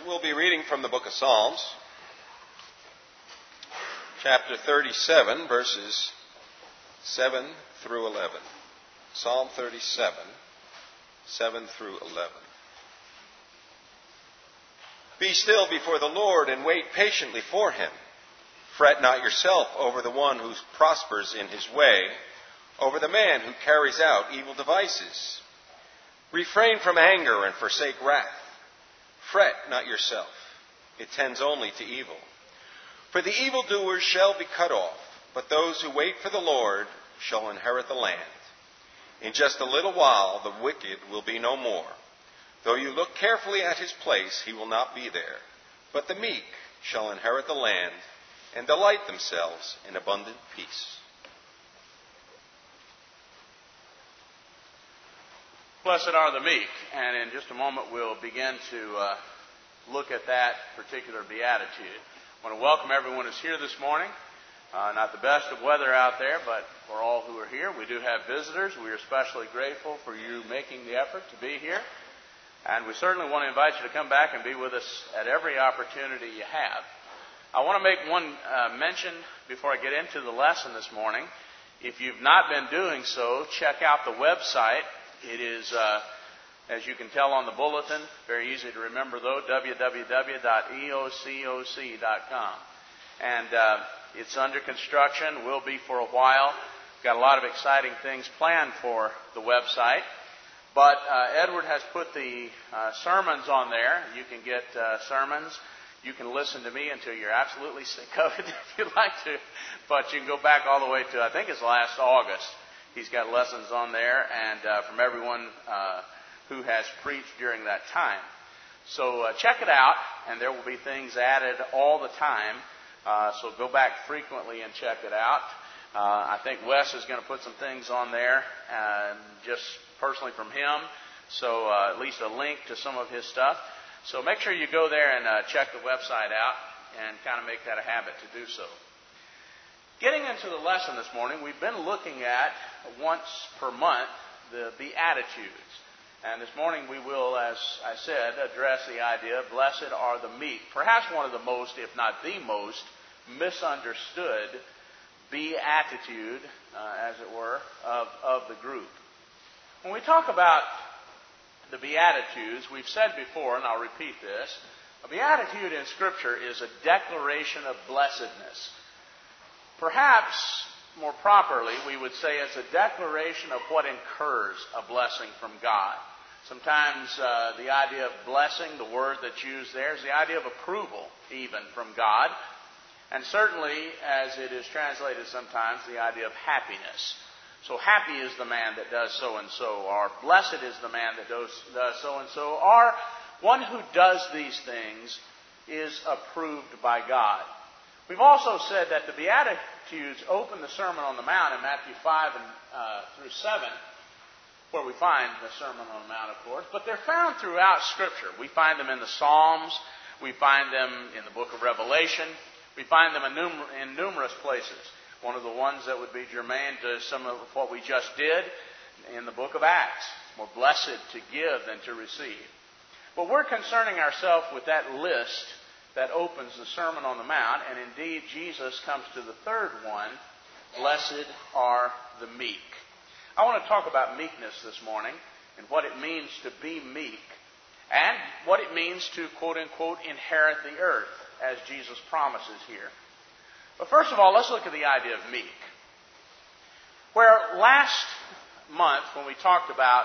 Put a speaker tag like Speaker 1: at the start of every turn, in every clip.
Speaker 1: We'll be reading from the book of Psalms, chapter 37, verses 7 through 11. Psalm 37, 7 through 11. Be still before the Lord and wait patiently for him. Fret not yourself over the one who prospers in his way, over the man who carries out evil devices. Refrain from anger and forsake wrath. Fret not yourself. It tends only to evil. For the evildoers shall be cut off, but those who wait for the Lord shall inherit the land. In just a little while the wicked will be no more. Though you look carefully at his place, he will not be there. But the meek shall inherit the land and delight themselves in abundant peace.
Speaker 2: Blessed are the meek, and in just a moment we'll begin to look at that particular beatitude. I want to welcome everyone who's here this morning. Not the best of weather out there, but for all who are here, we do have visitors. We are especially grateful for you making the effort to be here. And we certainly want to invite you to come back and be with us at every opportunity you have. I want to make one mention before I get into the lesson this morning. If you've not been doing so, check out the website. It is, as you can tell on the bulletin, very easy to remember though, www.eococ.com. And it's under construction, will be for a while. Got a lot of exciting things planned for the website. But Edward has put the sermons on there. You can get sermons. You can listen to me until you're absolutely sick of it if you'd like to. But you can go back all the way to, I think it's last August. He's got lessons on there, and from everyone who has preached during that time. So check it out, and there will be things added all the time. So go back frequently and check it out. I think Wes is going to put some things on there, just personally from him. So at least a link to some of his stuff. So make sure you go there and check the website out and kind of make that a habit to do so. Getting into the lesson this morning, we've been looking at, once per month, the Beatitudes. And this morning we will, as I said, address the idea, blessed are the meek. Perhaps one of the most, if not the most, misunderstood beatitude, as it were, of the group. When we talk about the Beatitudes, we've said before, and I'll repeat this, a beatitude in Scripture is a declaration of blessedness. Perhaps, more properly, we would say it's a declaration of what incurs a blessing from God. Sometimes the idea of blessing, the word that's used there, is the idea of approval, even, from God. And certainly, as it is translated sometimes, the idea of happiness. So happy is the man that does so and so, or blessed is the man that does so and so, or one who does these things is approved by God. We've also said that the Beatitudes open the Sermon on the Mount in Matthew 5 through 7, where we find the Sermon on the Mount, of course, but they're found throughout Scripture. We find them in the Psalms, we find them in the book of Revelation, we find them in numerous places. One of the ones that would be germane to some of what we just did in the book of Acts. More blessed to give than to receive. But we're concerning ourselves with that list that opens the Sermon on the Mount, and indeed Jesus comes to the third one, blessed are the meek. I want to talk about meekness this morning and what it means to be meek and what it means to, quote-unquote, inherit the earth, as Jesus promises here. But first of all, let's look at the idea of meek. Where last month when we talked about,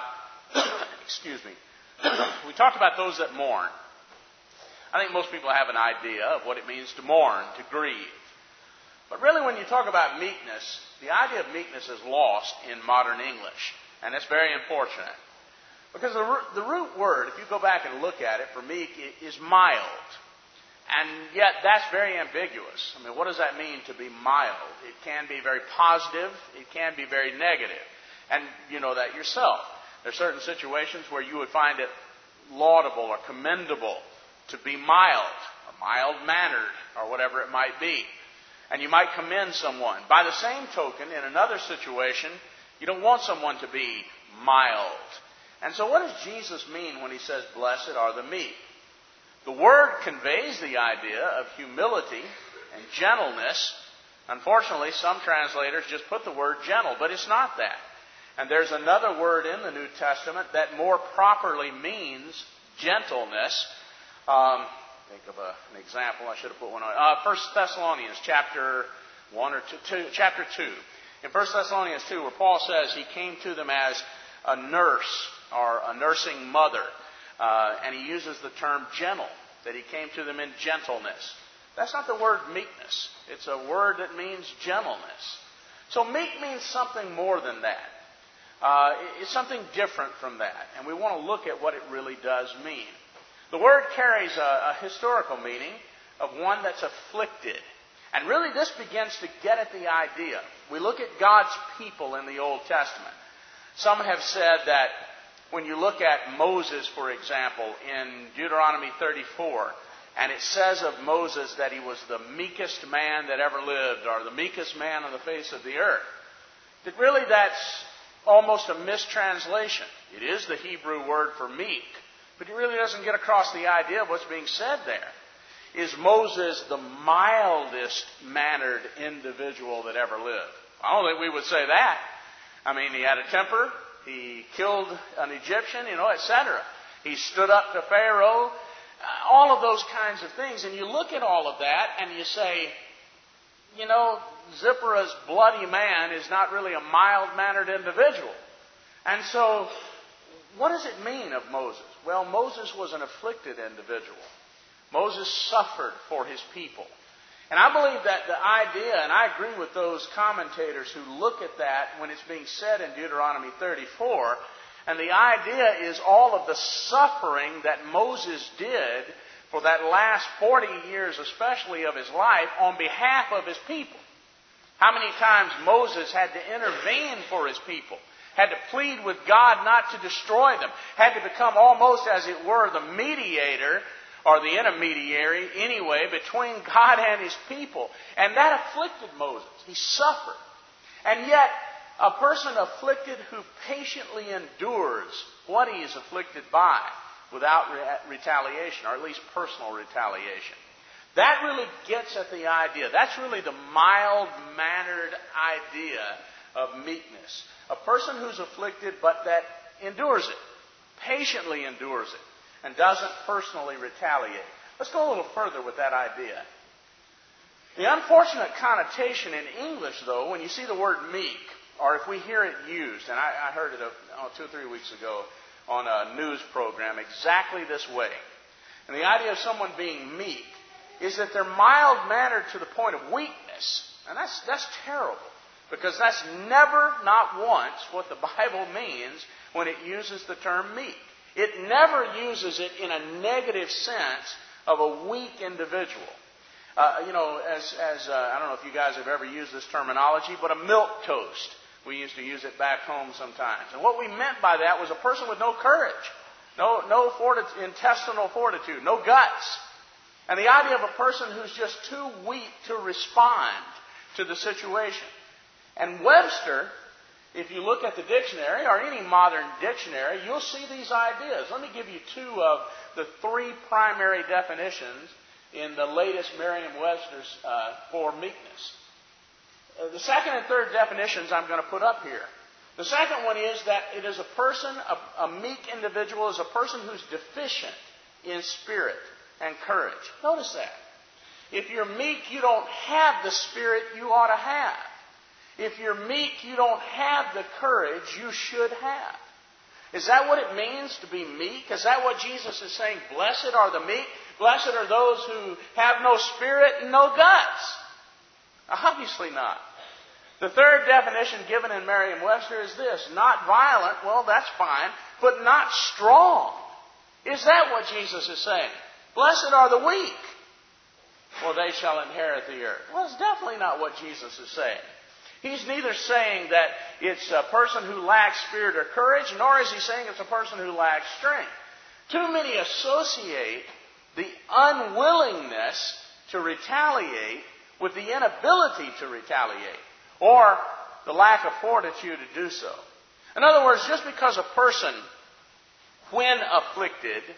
Speaker 2: we talked about those that mourn. I think most people have an idea of what it means to mourn, to grieve. But really when you talk about meekness, the idea of meekness is lost in modern English. And that's very unfortunate. Because the root word, if you go back and look at it, for meek, is mild. And yet that's very ambiguous. I mean, what does that mean to be mild? It can be very positive. It can be very negative. And you know that yourself. There are certain situations where you would find it laudable or commendable to be mild, or mild-mannered, or whatever it might be. And you might commend someone. By the same token, in another situation, you don't want someone to be mild. And so what does Jesus mean when he says, blessed are the meek? The word conveys the idea of humility and gentleness. Unfortunately, some translators just put the word gentle, but it's not that. And there's another word in the New Testament that more properly means gentleness. Think of an example. I should have put one on. 1 Thessalonians chapter 1 or 2, chapter 2. In 1 Thessalonians 2, where Paul says he came to them as a nurse or a nursing mother. And he uses the term gentle, that he came to them in gentleness. That's not the word meekness. It's a word that means gentleness. So meek means something more than that. It's something different from that. And we want to look at what it really does mean. The word carries a historical meaning of one that's afflicted. And really this begins to get at the idea. We look at God's people in the Old Testament. Some have said that when you look at Moses, for example, in Deuteronomy 34, and it says of Moses that he was the meekest man that ever lived, or the meekest man on the face of the earth, that really that's almost a mistranslation. It is the Hebrew word for meek, but it really doesn't get across the idea of what's being said there. Is Moses the mildest mannered individual that ever lived? I don't think we would say that. I mean, he had a temper. He killed an Egyptian, etc. He stood up to Pharaoh. All of those kinds of things. And you look at all of that and you say, Zipporah's bloody man is not really a mild-mannered individual. And so, what does it mean of Moses? Well, Moses was an afflicted individual. Moses suffered for his people. And I believe that the idea, and I agree with those commentators who look at that when it's being said in Deuteronomy 34, and the idea is all of the suffering that Moses did for that last 40 years, especially of his life, on behalf of his people. How many times Moses had to intervene for his people, had to plead with God not to destroy them, had to become almost, as it were, the mediator, or the intermediary, anyway, between God and His people. And that afflicted Moses. He suffered. And yet, a person afflicted who patiently endures what he is afflicted by without retaliation, or at least personal retaliation. That really gets at the idea. That's really the mild-mannered idea of meekness. A person who's afflicted but that endures it, patiently endures it, and doesn't personally retaliate. Let's go a little further with that idea. The unfortunate connotation in English, though, when you see the word meek, or if we hear it used, and I heard it 2 or 3 weeks ago on a news program exactly this way. And the idea of someone being meek is that they're mild-mannered to the point of weakness. And that's terrible, because that's never, not once, what the Bible means when it uses the term meek. It never uses it in a negative sense of a weak individual. I don't know if you guys have ever used this terminology, but a milquetoast. We used to use it back home sometimes. And what we meant by that was a person with no courage, no intestinal fortitude, no guts. And the idea of a person who's just too weak to respond to the situation. And Webster, if you look at the dictionary, or any modern dictionary, you'll see these ideas. Let me give you 2 of the 3 primary definitions in the latest Merriam-Webster's for meekness. The second and third definitions I'm going to put up here. The second one is that it is a person, a meek individual is a person who's deficient in spirit and courage. Notice that. If you're meek, you don't have the spirit you ought to have. If you're meek, you don't have the courage you should have. Is that what it means to be meek? Is that what Jesus is saying? Blessed are the meek. Blessed are those who have no spirit and no guts. Obviously not. The third definition given in Merriam-Webster is this. Not violent, well, that's fine, but not strong. Is that what Jesus is saying? Blessed are the weak, for they shall inherit the earth. Well, it's definitely not what Jesus is saying. He's neither saying that it's a person who lacks spirit or courage, nor is he saying it's a person who lacks strength. Too many associate the unwillingness to retaliate with the inability to retaliate, or the lack of fortitude to do so. In other words, just because a person, when afflicted,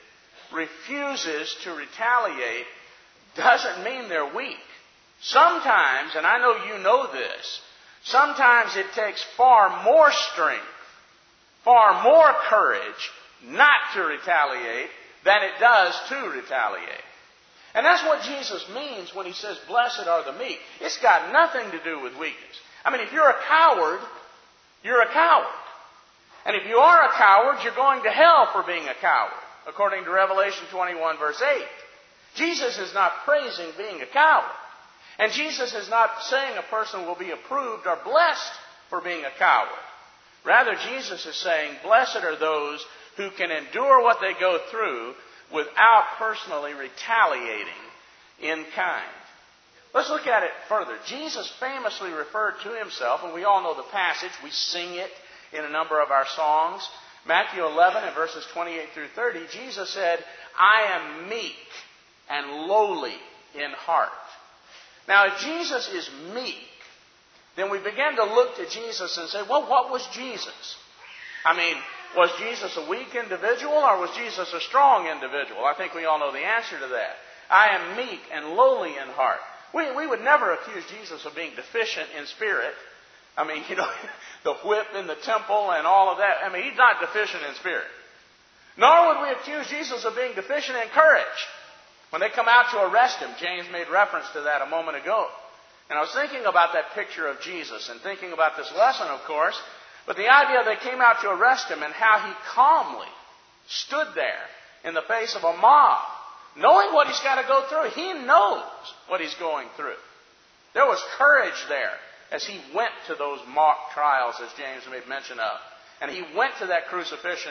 Speaker 2: refuses to retaliate doesn't mean they're weak. Sometimes, and I know you know this, sometimes it takes far more strength, far more courage not to retaliate than it does to retaliate. And that's what Jesus means when he says, blessed are the meek. It's got nothing to do with weakness. I mean, if you're a coward, you're a coward. And if you are a coward, you're going to hell for being a coward, according to Revelation 21, verse 8. Jesus is not praising being a coward. And Jesus is not saying a person will be approved or blessed for being a coward. Rather, Jesus is saying, blessed are those who can endure what they go through without personally retaliating in kind. Let's look at it further. Jesus famously referred to himself, and we all know the passage. We sing it in a number of our songs. Matthew 11 and verses 28 through 30, Jesus said, I am meek and lowly in heart. Now, if Jesus is meek, then we begin to look to Jesus and say, well, what was Jesus? I mean, was Jesus a weak individual or was Jesus a strong individual? I think we all know the answer to that. I am meek and lowly in heart. We would never accuse Jesus of being deficient in spirit. I mean, the whip in the temple and all of that. I mean, he's not deficient in spirit. Nor would we accuse Jesus of being deficient in courage. When they come out to arrest him, James made reference to that a moment ago. And I was thinking about that picture of Jesus and thinking about this lesson, of course. But the idea they came out to arrest him and how he calmly stood there in the face of a mob, knowing what he's got to go through. He knows what he's going through. There was courage there as he went to those mock trials, as James made mention of. And he went to that crucifixion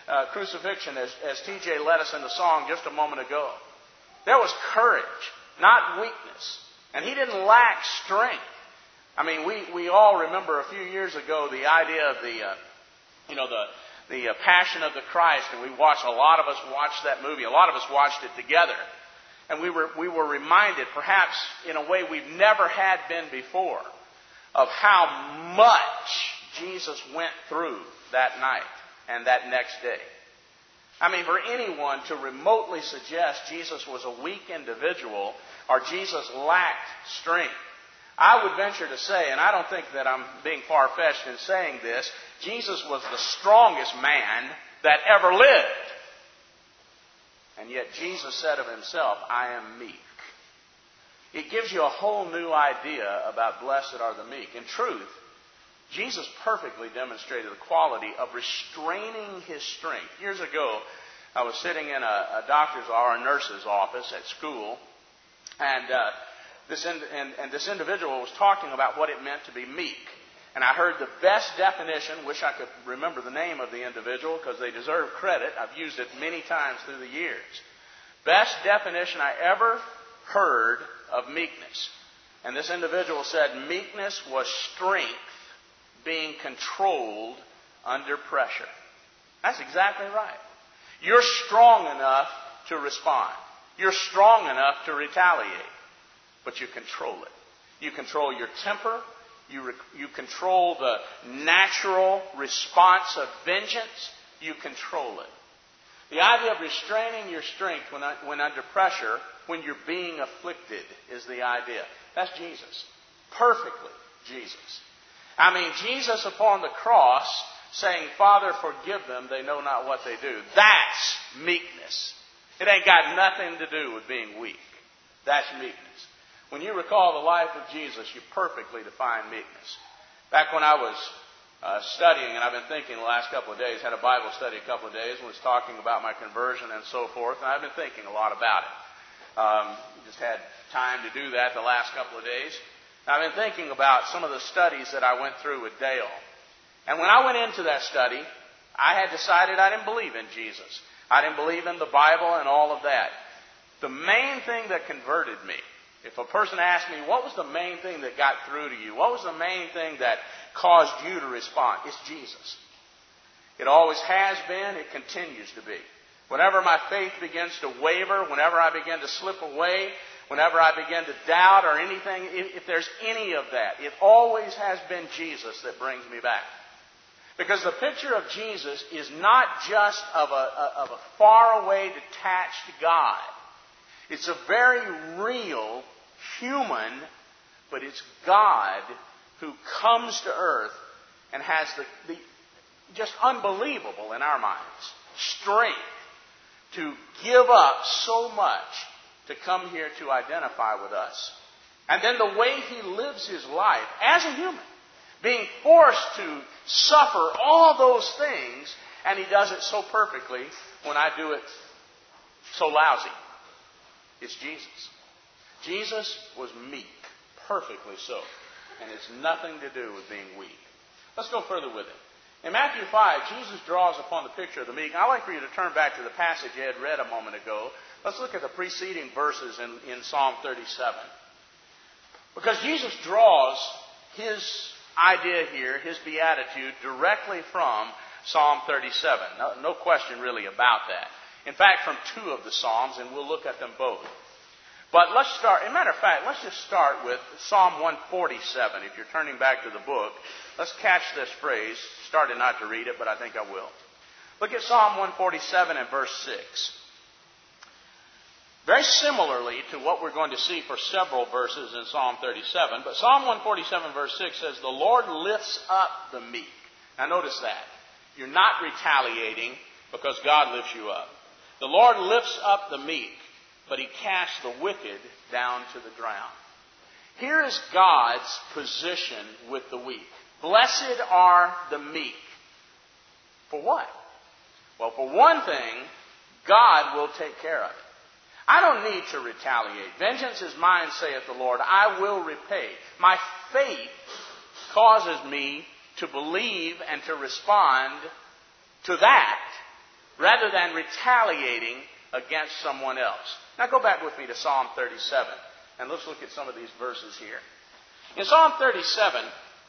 Speaker 2: as T.J. led us in the song just a moment ago. There was courage, not weakness. And he didn't lack strength. I mean, we all remember a few years ago the idea of the Passion of the Christ, and a lot of us watched that movie. A lot of us watched it together. And we were reminded, perhaps in a way we've never had been before, of how much Jesus went through that night and that next day. I mean, for anyone to remotely suggest Jesus was a weak individual or Jesus lacked strength, I would venture to say, and I don't think that I'm being far-fetched in saying this, Jesus was the strongest man that ever lived. And yet Jesus said of himself, I am meek. It gives you a whole new idea about blessed are the meek. In truth, Jesus perfectly demonstrated the quality of restraining his strength. Years ago, I was sitting in a doctor's or a nurse's office at school, and this individual was talking about what it meant to be meek. And I heard the best definition, wish I could remember the name of the individual because they deserve credit. I've used it many times through the years. Best definition I ever heard of meekness. And this individual said meekness was strength being controlled under pressure. That's exactly right. You're strong enough to respond. You're strong enough to retaliate. But you control it. You control your temper. You control the natural response of vengeance. You control it. The idea of restraining your strength when under pressure, when you're being afflicted, is the idea. That's Jesus. Perfectly Jesus. I mean, Jesus upon the cross saying, Father, forgive them, they know not what they do. That's meekness. It ain't got nothing to do with being weak. That's meekness. When you recall the life of Jesus, you perfectly define meekness. Back when I was studying, and I've been thinking the last couple of days, had a Bible study a couple of days, and was talking about my conversion and so forth, and I've been thinking a lot about it. Just had time to do that the last couple of days. I've been thinking about some of the studies that I went through with Dale. And when I went into that study, I had decided I didn't believe in Jesus. I didn't believe in the Bible and all of that. The main thing that converted me, if a person asked me, what was the main thing that got through to you? What was the main thing that caused you to respond? It's Jesus. It always has been. It continues to be. Whenever my faith begins to waver, whenever I begin to slip away, whenever I begin to doubt or anything, if there's any of that, it always has been Jesus that brings me back. Because the picture of Jesus is not just of a faraway, detached God. It's a very real, human, but it's God who comes to earth and has the just unbelievable in our minds strength to give up so much to come here to identify with us. And then the way He lives His life as a human, being forced to suffer all those things, and He does it so perfectly when I do it so lousy. It's Jesus. Jesus was meek, perfectly so, and it's nothing to do with being weak. Let's go further with it. In Matthew 5, Jesus draws upon the picture of the meek. I'd like for you to turn back to the passage Ed read a moment ago. Let's look at the preceding verses in Psalm 37. Because Jesus draws His idea here, His beatitude, directly from Psalm 37. No question really about that. In fact, from two of the Psalms, and we'll look at them both. But let's start, as a matter of fact, let's just start with Psalm 147. If you're turning back to the book, let's catch this phrase. Started not to read it, but I think I will. Look at Psalm 147 and verse 6. Very similarly to what we're going to see for several verses in Psalm 37, but Psalm 147 verse 6 says, "The Lord lifts up the meek." Now notice that. You're not retaliating because God lifts you up. The Lord lifts up the meek, but He casts the wicked down to the ground. Here is God's position with the weak. Blessed are the meek. For what? Well, for one thing, God will take care of it. I don't need to retaliate. Vengeance is mine, saith the Lord. I will repay. My faith causes me to believe and to respond to that rather than retaliating against someone else. Now go back with me to Psalm 37 and let's look at some of these verses here. In Psalm 37,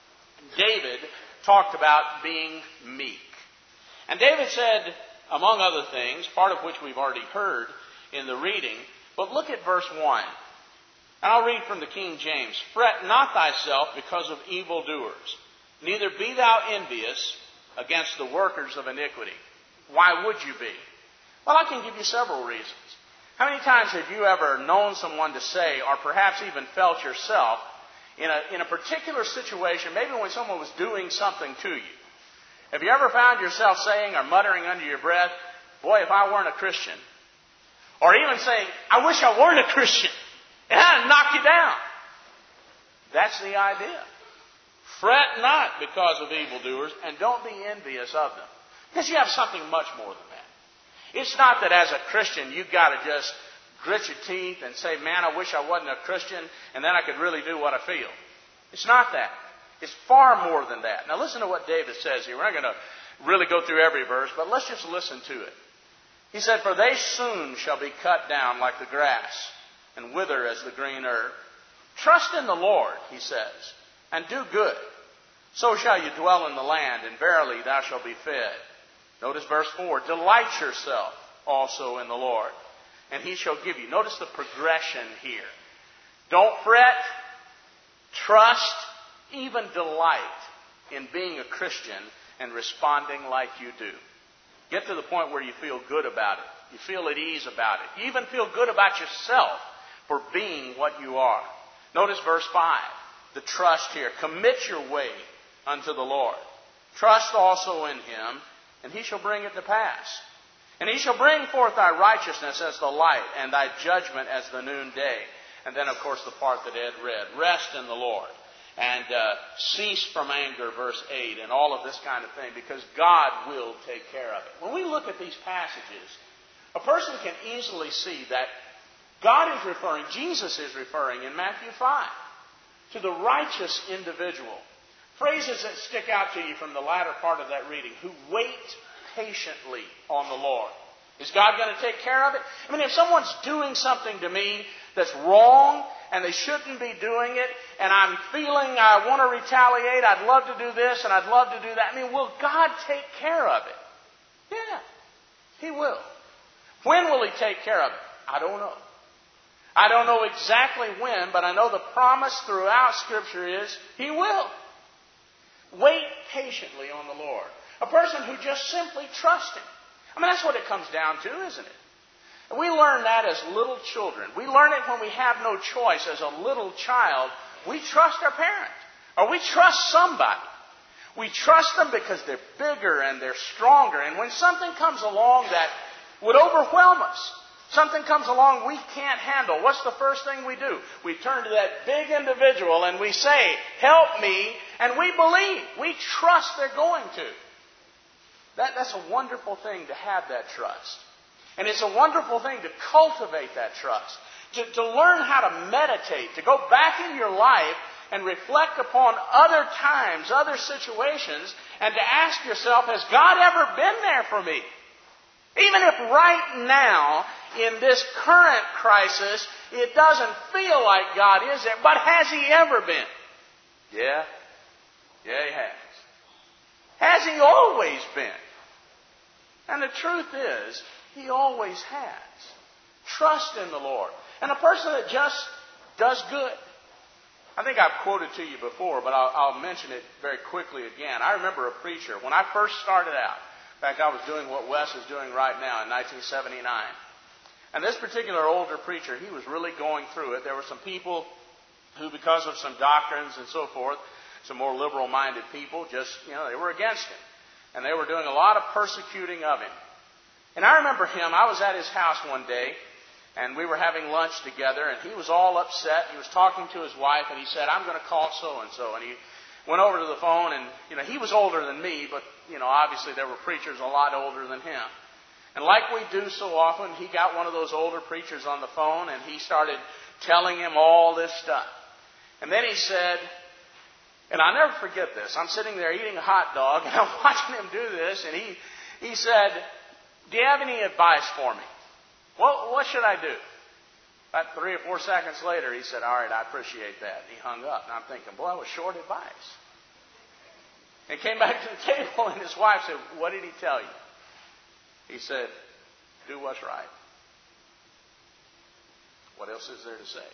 Speaker 2: David talked about being meek. And David said, among other things, part of which we've already heard in the reading, but look at verse 1. And I'll read from the King James. "Fret not thyself because of evildoers, neither be thou envious against the workers of iniquity." Why would you be? Well, I can give you several reasons. How many times have you ever known someone to say, or perhaps even felt yourself, in a particular situation, maybe when someone was doing something to you, have you ever found yourself saying or muttering under your breath, "Boy, if I weren't a Christian," or even saying, "I wish I weren't a Christian. It had to knock you down"? That's the idea. Fret not because of evildoers, and don't be envious of them. Because you have something much more than that. It's not that as a Christian you've got to just grit your teeth and say, "Man, I wish I wasn't a Christian, and then I could really do what I feel." It's not that. It's far more than that. Now listen to what David says here. We're not going to really go through every verse, but let's just listen to it. He said, "For they soon shall be cut down like the grass, and wither as the green herb. Trust in the Lord," he says, "and do good. So shall you dwell in the land, and verily thou shalt be fed." Notice verse 4. "Delight yourself also in the Lord, and He shall give you." Notice the progression here. Don't fret, trust, even delight in being a Christian and responding like you do. Get to the point where you feel good about it. You feel at ease about it. You even feel good about yourself for being what you are. Notice verse 5. The trust here. "Commit your way unto the Lord. Trust also in Him, and He shall bring it to pass. And He shall bring forth thy righteousness as the light, and thy judgment as the noonday." And then, of course, the part that Ed read. "Rest in the Lord, and cease from anger," verse 8, and all of this kind of thing, because God will take care of it. When we look at these passages, a person can easily see that God is referring, Jesus is referring in Matthew 5, to the righteous individual. Phrases that stick out to you from the latter part of that reading: who wait patiently on the Lord. Is God going to take care of it? I mean, if someone's doing something to me that's wrong and they shouldn't be doing it, and I'm feeling I want to retaliate, I'd love to do this and I'd love to do that. I mean, will God take care of it? Yeah, He will. When will He take care of it? I don't know. I don't know exactly when, but I know the promise throughout Scripture is He will. wait patiently on the Lord. A person who just simply trusts Him. I mean, that's what it comes down to, isn't it? And we learn that as little children. We learn it when we have no choice. As a little child, we trust our parent. Or we trust somebody. We trust them because they're bigger and they're stronger. And when something comes along that would overwhelm us, something comes along we can't handle, what's the first thing we do? We turn to that big individual and we say, help me, and we believe. We trust they're going to. That's a wonderful thing to have that trust. And it's a wonderful thing to cultivate that trust. To learn how to meditate, to go back in your life and reflect upon other times, other situations, and to ask yourself, has God ever been there for me? Even if right now, in this current crisis, it doesn't feel like God is there, but has He ever been? Yeah. Yeah, He has. Has He always been? And the truth is, He always has. Trust in the Lord. And a person that just does good. I think I've quoted to you before, but I'll mention it very quickly again. I remember a preacher, when I first started out, in fact, I was doing what Wes is doing right now in 1979. And this particular older preacher, he was really going through it. There were some people who, because of some doctrines and so forth, some more liberal-minded people, just, they were against him. And they were doing a lot of persecuting of him. And I remember him, I was at his house one day, and we were having lunch together, and he was all upset. He was talking to his wife, and he said, I'm going to call so-and-so. And he went over to the phone, and, he was older than me, but, obviously there were preachers a lot older than him. And like we do so often, he got one of those older preachers on the phone, and he started telling him all this stuff. And then he said, and I'll never forget this, I'm sitting there eating a hot dog, and I'm watching him do this, and he said, do you have any advice for me? What should I do? About 3 or 4 seconds later, he said, all right, I appreciate that. And he hung up. And I'm thinking, boy, that was short advice. And came back to the table, and his wife said, what did he tell you? He said, do what's right. What else is there to say?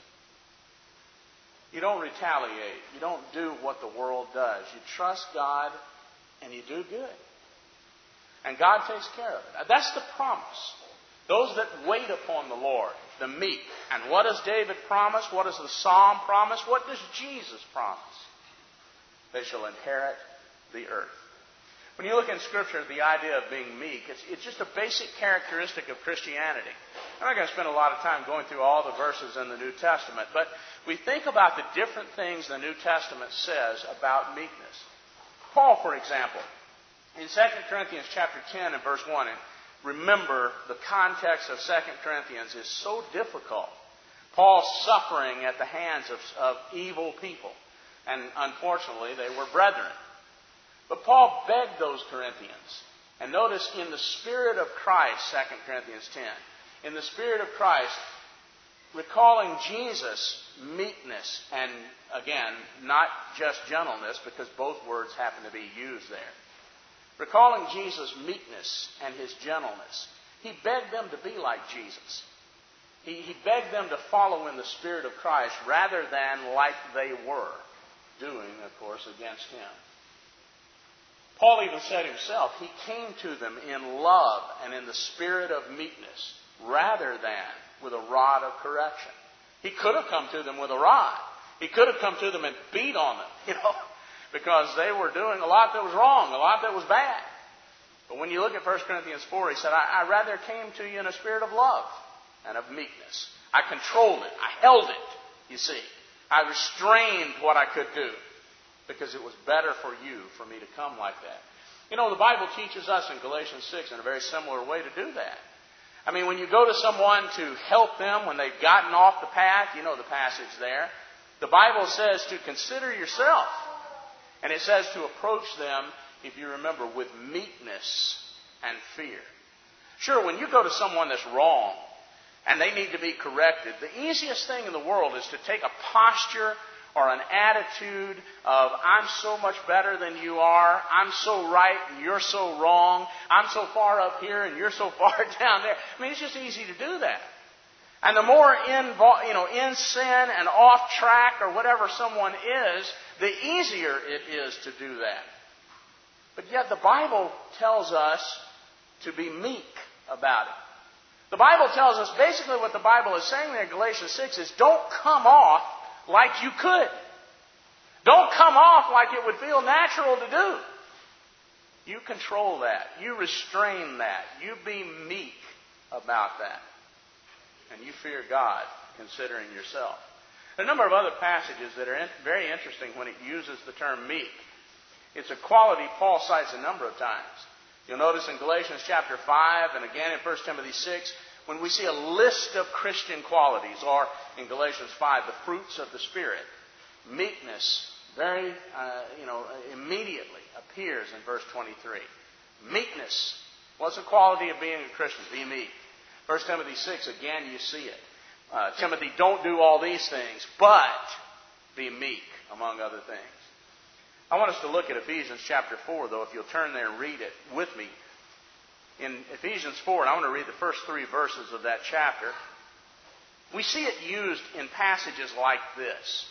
Speaker 2: You don't retaliate. You don't do what the world does. You trust God, and you do good. And God takes care of it. That's the promise. Those that wait upon the Lord, the meek. And what does David promise? What does the Psalm promise? What does Jesus promise? They shall inherit the earth. When you look in Scripture at the idea of being meek, it's just a basic characteristic of Christianity. I'm not going to spend a lot of time going through all the verses in the New Testament, but we think about the different things the New Testament says about meekness. Paul, for example, in 2 Corinthians chapter 10 and verse 1, and remember, the context of 2 Corinthians is so difficult. Paul's suffering at the hands of evil people. And unfortunately, they were brethren. But Paul begged those Corinthians. And notice, in the Spirit of Christ, 2 Corinthians 10, in the Spirit of Christ, recalling Jesus' meekness, and again, not just gentleness, because both words happen to be used there. Recalling Jesus' meekness and His gentleness, he begged them to be like Jesus. He begged them to follow in the Spirit of Christ rather than like they were doing, of course, against Him. Paul even said himself, he came to them in love and in the spirit of meekness rather than with a rod of correction. He could have come to them with a rod. He could have come to them and beat on them, because they were doing a lot that was wrong, a lot that was bad. But when you look at 1 Corinthians 4, he said, I rather came to you in a spirit of love and of meekness. I controlled it. I held it, you see. I restrained what I could do because it was better for you for me to come like that. The Bible teaches us in Galatians 6 in a very similar way to do that. I mean, when you go to someone to help them when they've gotten off the path, you know the passage there. The Bible says to consider yourself. And it says to approach them, if you remember, with meekness and fear. Sure, when you go to someone that's wrong and they need to be corrected, the easiest thing in the world is to take a posture or an attitude of, I'm so much better than you are, I'm so right and you're so wrong, I'm so far up here and you're so far down there. I mean, it's just easy to do that. And the more in sin and off track or whatever someone is, the easier it is to do that. But yet the Bible tells us to be meek about it. The Bible tells us basically what the Bible is saying there in Galatians 6 is don't come off like you could. Don't come off like it would feel natural to do. You control that. You restrain that. You be meek about that. And you fear God, considering yourself. There are a number of other passages that are very interesting when it uses the term meek. It's a quality Paul cites a number of times. You'll notice in Galatians chapter 5 and again in 1 Timothy 6, when we see a list of Christian qualities, or in Galatians 5, the fruits of the Spirit, meekness very, immediately appears in verse 23. Meekness. What's the quality of being a Christian? Be meek. 1 Timothy 6, again you see it. Timothy, don't do all these things, but be meek, among other things. I want us to look at Ephesians chapter 4, though, if you'll turn there and read it with me. In Ephesians 4, and I want to read the first 3 verses of that chapter, we see it used in passages like this.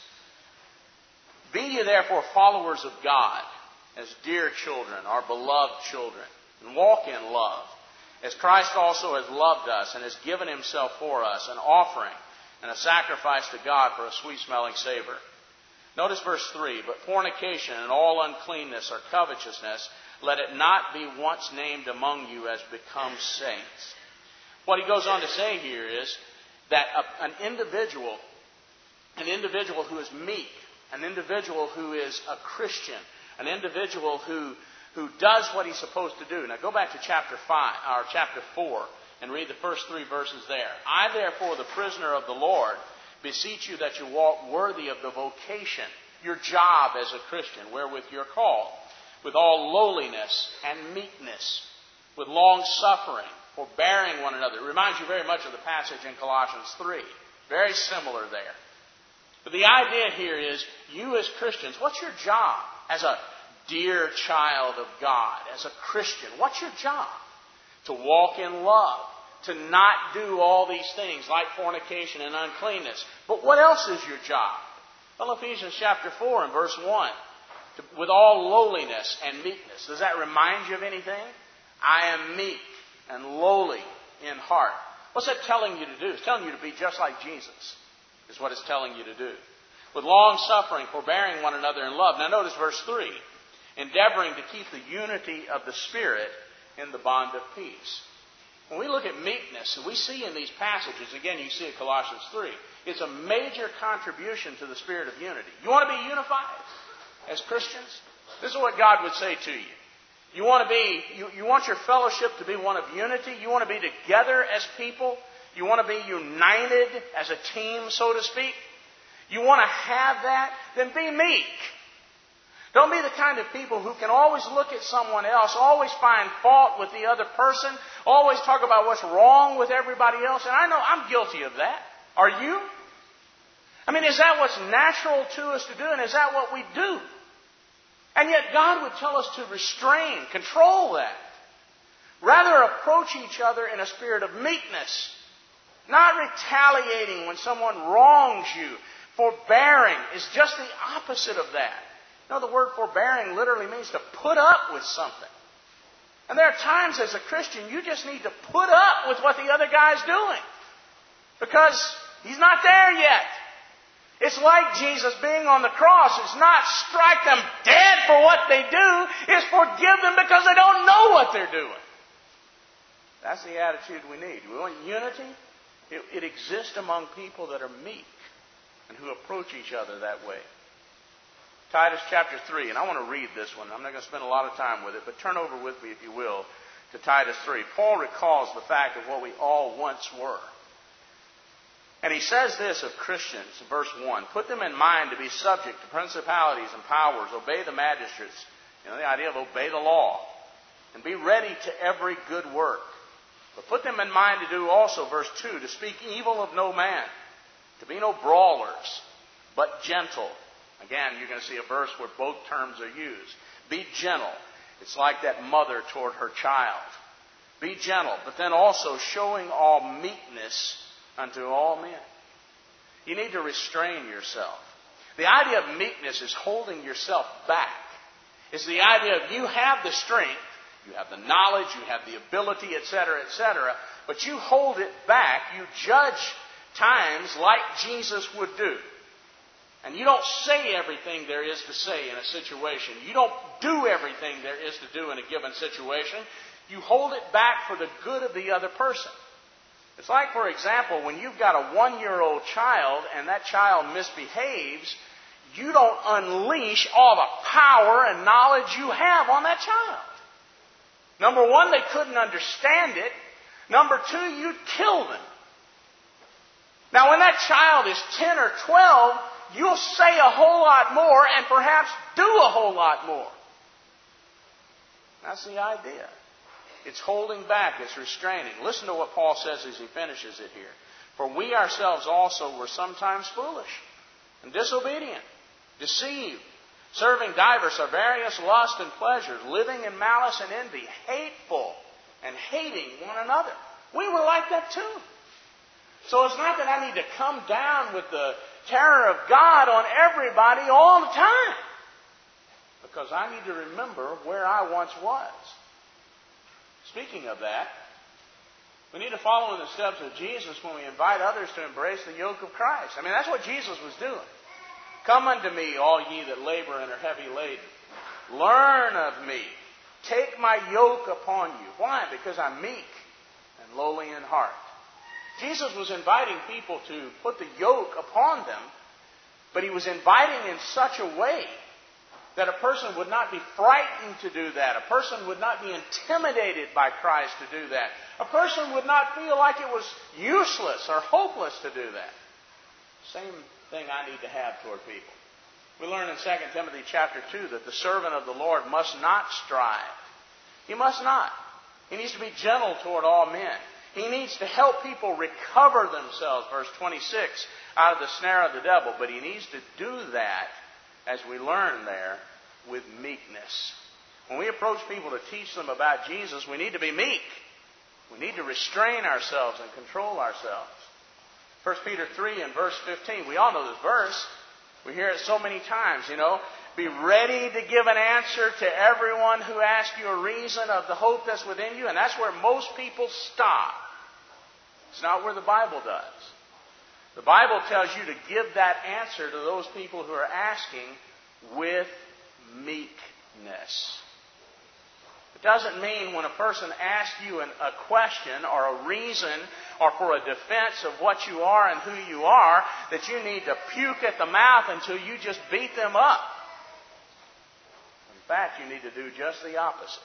Speaker 2: Be ye therefore followers of God, as dear children, our beloved children, and walk in love, as Christ also has loved us and has given himself for us, an offering and a sacrifice to God for a sweet-smelling savor. Notice verse 3, but fornication and all uncleanness or covetousness, let it not be once named among you as becomes saints. What he goes on to say here is that an individual who is meek, an individual who is a Christian, an individual who does what he's supposed to do. Now go back to chapter 4 and read the first 3 verses there. I therefore, the prisoner of the Lord, beseech you that you walk worthy of the vocation, your job as a Christian, wherewith you're called, with all lowliness and meekness, with long suffering, forbearing one another. It reminds you very much of the passage in Colossians 3. Very similar there. But the idea here is, you as Christians, what's your job as a dear child of God, as a Christian? What's your job? To walk in love. To not do all these things like fornication and uncleanness. But what else is your job? Well, Ephesians chapter 4 and verse 1. With all lowliness and meekness. Does that remind you of anything? I am meek and lowly in heart. What's that telling you to do? It's telling you to be just like Jesus, is what it's telling you to do. With long suffering, forbearing one another in love. Now notice verse 3. Endeavoring to keep the unity of the Spirit in the bond of peace. When we look at meekness, and we see in these passages, again you see it in Colossians 3, it's a major contribution to the spirit of unity. You want to be unified as Christians? This is what God would say to you. You want your fellowship to be one of unity? You want to be together as people? You want to be united as a team, so to speak? You want to have that? Then be meek. Don't be the kind of people who can always look at someone else, always find fault with the other person, always talk about what's wrong with everybody else. And I know I'm guilty of that. Are you? I mean, is that what's natural to us to do? And is that what we do? And yet God would tell us to restrain, control that. Rather approach each other in a spirit of meekness. Not retaliating when someone wrongs you. Forbearing is just the opposite of that. You know, the word forbearing literally means to put up with something. And there are times as a Christian you just need to put up with what the other guy's doing. Because he's not there yet. It's like Jesus being on the cross. It's not strike them dead for what they do. It's forgive them because they don't know what they're doing. That's the attitude we need. We want unity. It exists among people that are meek and who approach each other that way. Titus chapter 3, and I want to read this one. I'm not going to spend a lot of time with it, but turn over with me, if you will, to Titus 3. Paul recalls the fact of what we all once were. And he says this of Christians, verse 1, put them in mind to be subject to principalities and powers, obey the magistrates. You know, the idea of obey the law. And be ready to every good work. But put them in mind to do also, verse 2, to speak evil of no man, to be no brawlers, but gentle. Again, you're going to see a verse where both terms are used. Be gentle. It's like that mother toward her child. Be gentle, but then also showing all meekness unto all men. You need to restrain yourself. The idea of meekness is holding yourself back. It's the idea of you have the strength, you have the knowledge, you have the ability, etc., but you hold it back. You judge times like Jesus would do. And you don't say everything there is to say in a situation. You don't do everything there is to do in a given situation. You hold it back for the good of the other person. It's like, for example, when you've got a 1-year-old child and that child misbehaves, you don't unleash all the power and knowledge you have on that child. Number one, they couldn't understand it. Number two, you'd kill them. Now, when that child is 10 or 12, you'll say a whole lot more and perhaps do a whole lot more. That's the idea. It's holding back. It's restraining. Listen to what Paul says as he finishes it here. For we ourselves also were sometimes foolish and disobedient, deceived, serving divers or various lusts and pleasures, living in malice and envy, hateful and hating one another. We were like that too. So it's not that I need to come down with the terror of God on everybody all the time. Because I need to remember where I once was. Speaking of that, we need to follow in the steps of Jesus when we invite others to embrace the yoke of Christ. I mean, that's what Jesus was doing. Come unto me, all ye that labor and are heavy laden. Learn of me. Take my yoke upon you. Why? Because I'm meek and lowly in heart. Jesus was inviting people to put the yoke upon them, but He was inviting in such a way that a person would not be frightened to do that. A person would not be intimidated by Christ to do that. A person would not feel like it was useless or hopeless to do that. Same thing I need to have toward people. We learn in 2 Timothy chapter 2 that the servant of the Lord must not strive. He must not. He needs to be gentle toward all men. He needs to help people recover themselves, verse 26, out of the snare of the devil. But he needs to do that, as we learn there, with meekness. When we approach people to teach them about Jesus, we need to be meek. We need to restrain ourselves and control ourselves. 1 Peter 3 and verse 15. We all know this verse. We hear it so many times, Be ready to give an answer to everyone who asks you a reason of the hope that's within you. And that's where most people stop. It's not where the Bible does. The Bible tells you to give that answer to those people who are asking with meekness. It doesn't mean when a person asks you a question or a reason or for a defense of what you are and who you are that you need to puke at the mouth until you just beat them up. In fact, you need to do just the opposite.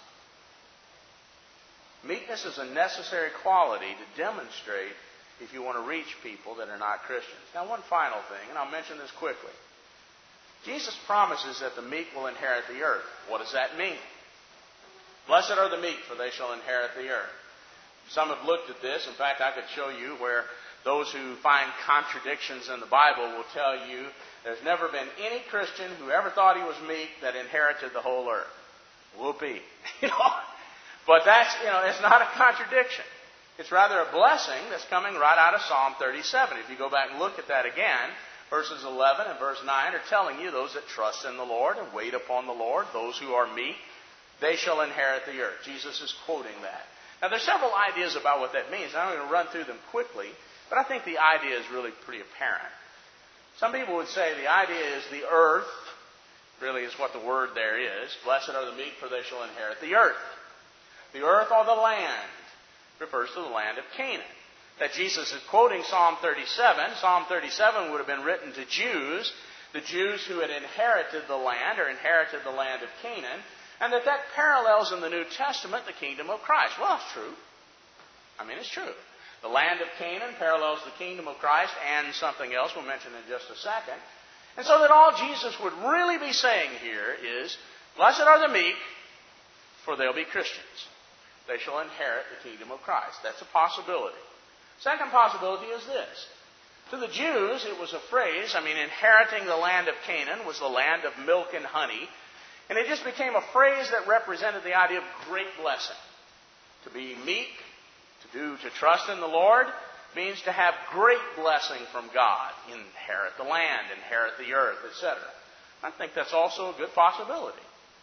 Speaker 2: Meekness is a necessary quality to demonstrate if you want to reach people that are not Christians. Now, one final thing, and I'll mention this quickly. Jesus promises that the meek will inherit the earth. What does that mean? Blessed are the meek, for they shall inherit the earth. Some have looked at this. In fact, I could show you where those who find contradictions in the Bible will tell you there's never been any Christian who ever thought he was meek that inherited the whole earth. Whoopee. But that's, it's not a contradiction. It's rather a blessing that's coming right out of Psalm 37. If you go back and look at that again, verses 11 and verse 9 are telling you those that trust in the Lord and wait upon the Lord, those who are meek, they shall inherit the earth. Jesus is quoting that. Now, there's several ideas about what that means. I'm going to run through them quickly, but I think the idea is really pretty apparent. Some people would say the idea is the earth, really is what the word there is. Blessed are the meek, for they shall inherit the earth. The earth or the land refers to the land of Canaan. That Jesus is quoting Psalm 37. Psalm 37 would have been written to Jews, the Jews who had inherited the land or inherited the land of Canaan, and that parallels in the New Testament the kingdom of Christ. Well, it's true. It's true. The land of Canaan parallels the kingdom of Christ and something else we'll mention in just a second. And so that all Jesus would really be saying here is, blessed are the meek, for they'll be Christians. They shall inherit the kingdom of Christ. That's a possibility. Second possibility is this. To the Jews, it was a phrase, inheriting the land of Canaan was the land of milk and honey. And it just became a phrase that represented the idea of great blessing. To be meek, to trust in the Lord, means to have great blessing from God. Inherit the land, inherit the earth, etc. I think that's also a good possibility.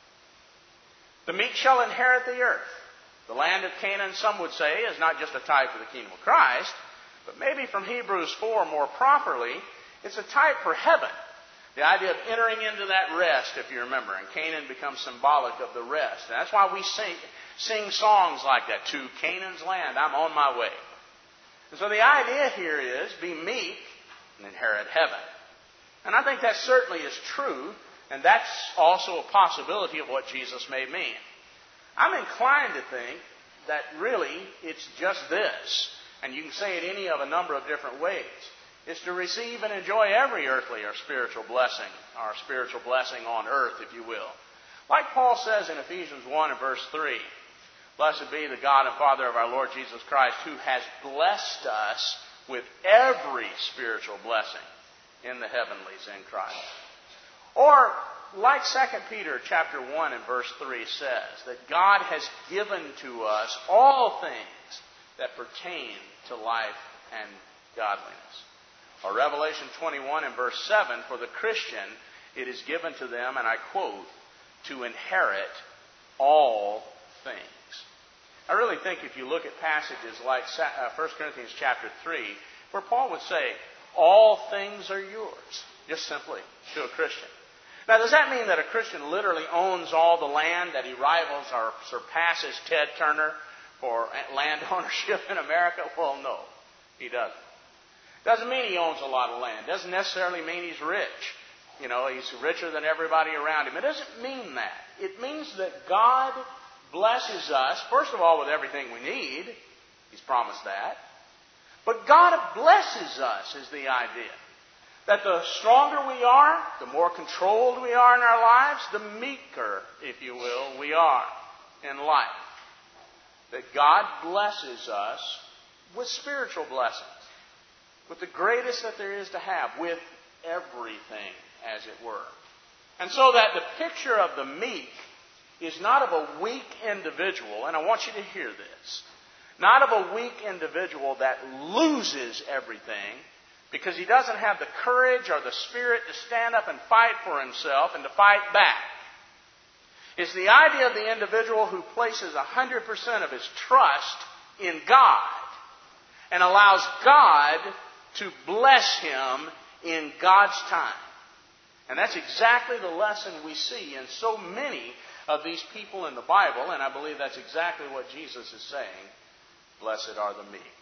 Speaker 2: The meek shall inherit the earth. The land of Canaan, some would say, is not just a type of the kingdom of Christ, but maybe from Hebrews 4 more properly, it's a type for heaven. The idea of entering into that rest, if you remember, and Canaan becomes symbolic of the rest. And that's why we sing songs like that. To Canaan's land, I'm on my way. And so the idea here is be meek and inherit heaven. And I think that certainly is true, and that's also a possibility of what Jesus may mean. I'm inclined to think that really it's just this, and you can say it any of a number of different ways. It's to receive and enjoy every earthly or spiritual blessing on earth, if you will. Like Paul says in Ephesians 1 and verse 3, blessed be the God and Father of our Lord Jesus Christ, who has blessed us with every spiritual blessing in the heavenlies in Christ. Or, like 2 Peter chapter 1 and verse 3 says, that God has given to us all things that pertain to life and godliness. Or Revelation 21 and verse 7, for the Christian, it is given to them, and I quote, to inherit all things. I really think if you look at passages like 1 Corinthians chapter 3, where Paul would say, all things are yours, just simply, to a Christian. Now, does that mean that a Christian literally owns all the land, that he rivals or surpasses Ted Turner for land ownership in America? Well, no, he doesn't. Doesn't mean he owns a lot of land. Doesn't necessarily mean he's rich. You know, he's richer than everybody around him. It doesn't mean that. It means that God blesses us, first of all, with everything we need. He's promised that. But God blesses us is the idea. That the stronger we are, the more controlled we are in our lives, the meeker, if you will, we are in life. That God blesses us with spiritual blessings. With the greatest that there is to have, with everything, as it were. And so that the picture of the meek is not of a weak individual, and I want you to hear this, not of a weak individual that loses everything because he doesn't have the courage or the spirit to stand up and fight for himself and to fight back. It's the idea of the individual who places 100% of his trust in God and allows God to bless him in God's time. And that's exactly the lesson we see in so many of these people in the Bible, and I believe that's exactly what Jesus is saying. Blessed are the meek.